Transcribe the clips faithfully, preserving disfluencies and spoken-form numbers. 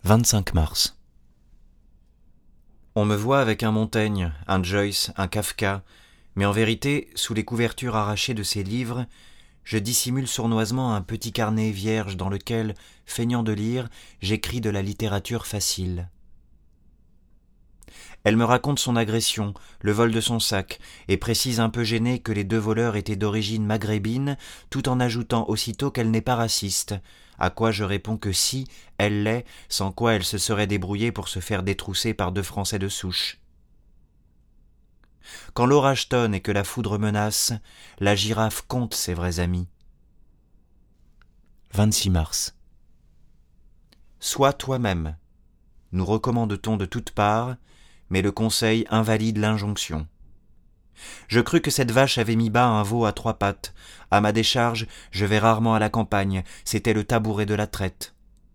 vingt-cinq mars. On me voit avec un Montaigne, un Joyce, un Kafka, mais en vérité, sous les couvertures arrachées de ces livres, je dissimule sournoisement un petit carnet vierge dans lequel, feignant de lire, j'écris de la littérature facile. Elle me raconte son agression, le vol de son sac, et précise un peu gênée que les deux voleurs étaient d'origine maghrébine, tout en ajoutant aussitôt qu'elle n'est pas raciste, à quoi je réponds que si, elle l'est, sans quoi elle se serait débrouillée pour se faire détrousser par deux Français de souche. Quand l'orage tonne et que la foudre menace, la girafe compte ses vrais amis. vingt-six mars. Sois toi-même. Nous recommande-t-on de toutes parts, mais le conseil invalide l'injonction. Je crus que cette vache avait mis bas un veau à trois pattes. À ma décharge, je vais rarement à la campagne, c'était le tabouret de la traite.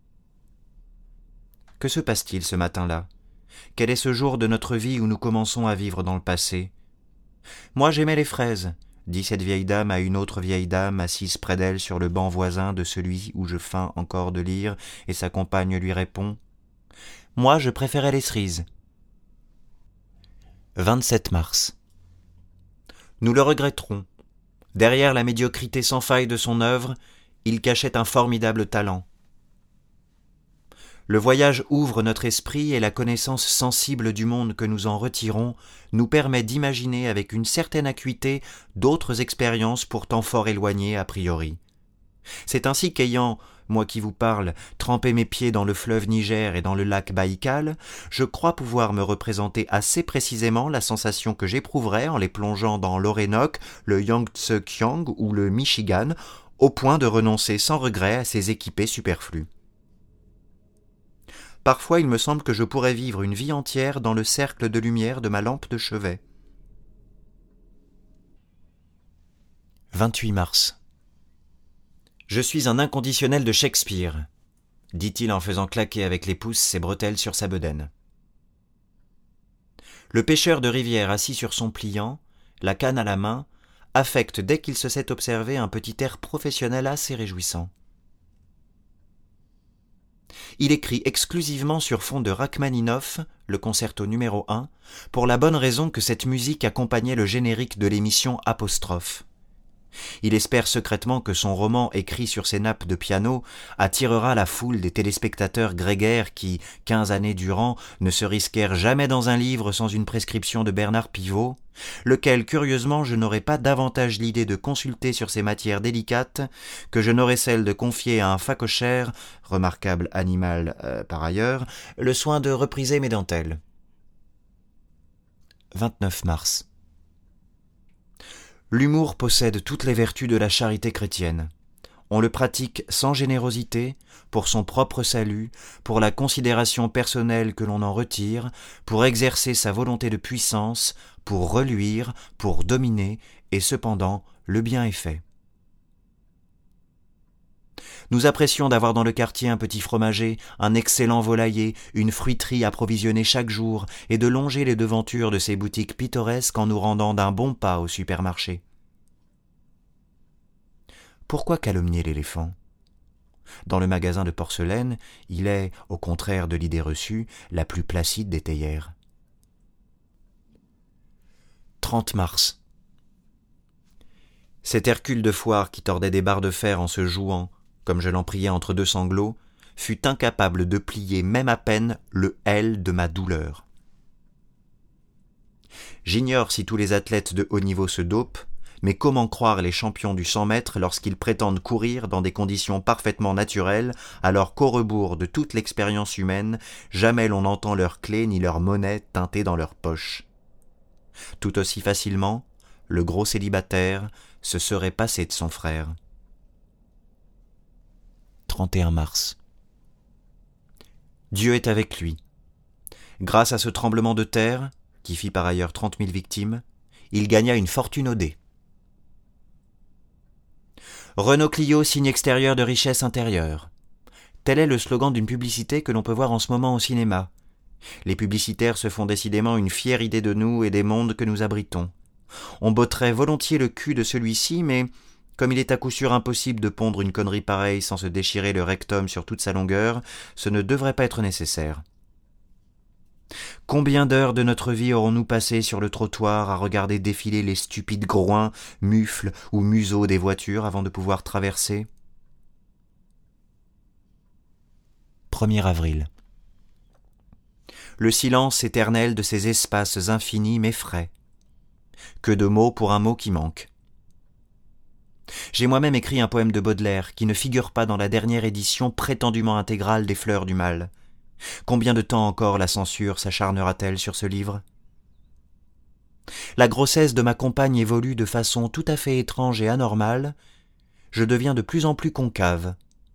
Que se passe-t-il ce matin-là ? Quel est ce jour de notre vie où nous commençons à vivre dans le passé ? Moi j'aimais les fraises, dit cette vieille dame à une autre vieille dame assise près d'elle sur le banc voisin de celui où je feins encore de lire, et sa compagne lui répond « Moi je préférais les cerises. » vingt-sept mars. Nous le regretterons. Derrière la médiocrité sans faille de son œuvre, il cachait un formidable talent. Le voyage ouvre notre esprit et la connaissance sensible du monde que nous en retirons nous permet d'imaginer avec une certaine acuité d'autres expériences pourtant fort éloignées a priori. C'est ainsi qu'ayant, moi qui vous parle, trempé mes pieds dans le fleuve Niger et dans le lac Baïkal, je crois pouvoir me représenter assez précisément la sensation que j'éprouverais en les plongeant dans l'Orénoque, le Yangtze-Kiang ou le Michigan, au point de renoncer sans regret à ces équipés superflus. Parfois il me semble que je pourrais vivre une vie entière dans le cercle de lumière de ma lampe de chevet. vingt-huit mars. Je suis un inconditionnel de Shakespeare, dit-il en faisant claquer avec les pouces ses bretelles sur sa bedaine. Le pêcheur de rivière assis sur son pliant, la canne à la main, affecte dès qu'il se sait observer un petit air professionnel assez réjouissant. Il écrit exclusivement sur fond de Rachmaninoff, le concerto numéro un, pour la bonne raison que cette musique accompagnait le générique de l'émission Apostrophe. Il espère secrètement que son roman écrit sur ses nappes de piano attirera la foule des téléspectateurs grégaires qui, quinze années durant, ne se risquèrent jamais dans un livre sans une prescription de Bernard Pivot, lequel, curieusement, je n'aurais pas davantage l'idée de consulter sur ces matières délicates que je n'aurais celle de confier à un phacochère, remarquable animal euh, par ailleurs, le soin de repriser mes dentelles. vingt-neuf mars. L'humour possède toutes les vertus de la charité chrétienne. On le pratique sans générosité, pour son propre salut, pour la considération personnelle que l'on en retire, pour exercer sa volonté de puissance, pour reluire, pour dominer, et cependant le bien est fait. Nous apprécions d'avoir dans le quartier un petit fromager, un excellent volailler, une fruiterie approvisionnée chaque jour, et de longer les devantures de ces boutiques pittoresques en nous rendant d'un bon pas au supermarché. Pourquoi calomnier l'éléphant ? Dans le magasin de porcelaine, il est, au contraire de l'idée reçue, la plus placide des théières. trente mars. Cet Hercule de foire qui tordait des barres de fer en se jouant, comme je l'en priais entre deux sanglots, fut incapable de plier même à peine le L de ma douleur. J'ignore si tous les athlètes de haut niveau se dopent, mais comment croire les champions du cent mètres lorsqu'ils prétendent courir dans des conditions parfaitement naturelles, alors qu'au rebours de toute l'expérience humaine, jamais l'on n'entend leurs clés ni leur monnaie teintées dans leurs poches. Tout aussi facilement, le gros célibataire se serait passé de son frère. trente et un mars. Dieu est avec lui. Grâce à ce tremblement de terre, qui fit par ailleurs trente mille victimes, il gagna une fortune au dé. Renault Clio, signe extérieur de richesse intérieure. Tel est le slogan d'une publicité que l'on peut voir en ce moment au cinéma. Les publicitaires se font décidément une fière idée de nous et des mondes que nous abritons. On botterait volontiers le cul de celui-ci, mais Comme il est à coup sûr impossible de pondre une connerie pareille sans se déchirer le rectum sur toute sa longueur, ce ne devrait pas être nécessaire. Combien d'heures de notre vie aurons-nous passé sur le trottoir à regarder défiler les stupides groins, mufles ou museaux des voitures avant de pouvoir traverser ? premier avril. Le silence éternel de ces espaces infinis m'effraie. Que de mots pour un mot qui manque. J'ai moi-même écrit un poème de Baudelaire qui ne figure pas dans la dernière édition prétendument intégrale des Fleurs du Mal. Combien de temps encore la censure s'acharnera-t-elle sur ce livre ? La grossesse de ma compagne évolue de façon tout à fait étrange et anormale. Je deviens de plus en plus concave.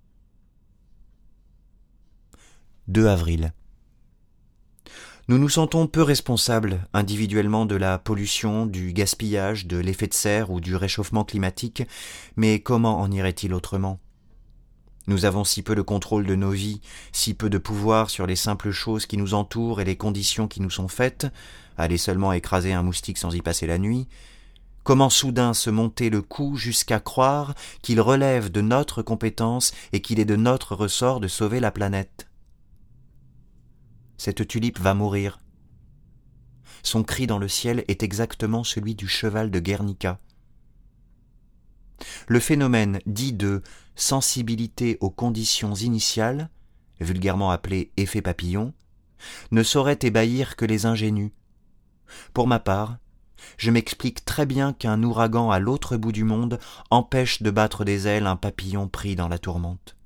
deux avril. Nous nous sentons peu responsables individuellement de la pollution, du gaspillage, de l'effet de serre ou du réchauffement climatique, mais comment en irait-il autrement ? Nous avons si peu de contrôle de nos vies, si peu de pouvoir sur les simples choses qui nous entourent et les conditions qui nous sont faites, aller seulement écraser un moustique sans y passer la nuit. Comment soudain se monter le cou jusqu'à croire qu'il relève de notre compétence et qu'il est de notre ressort de sauver la planète ? Cette tulipe va mourir. Son cri dans le ciel est exactement celui du cheval de Guernica. Le phénomène dit de sensibilité aux conditions initiales, vulgairement appelé effet papillon, ne saurait ébahir que les ingénus. Pour ma part, je m'explique très bien qu'un ouragan à l'autre bout du monde empêche de battre des ailes un papillon pris dans la tourmente.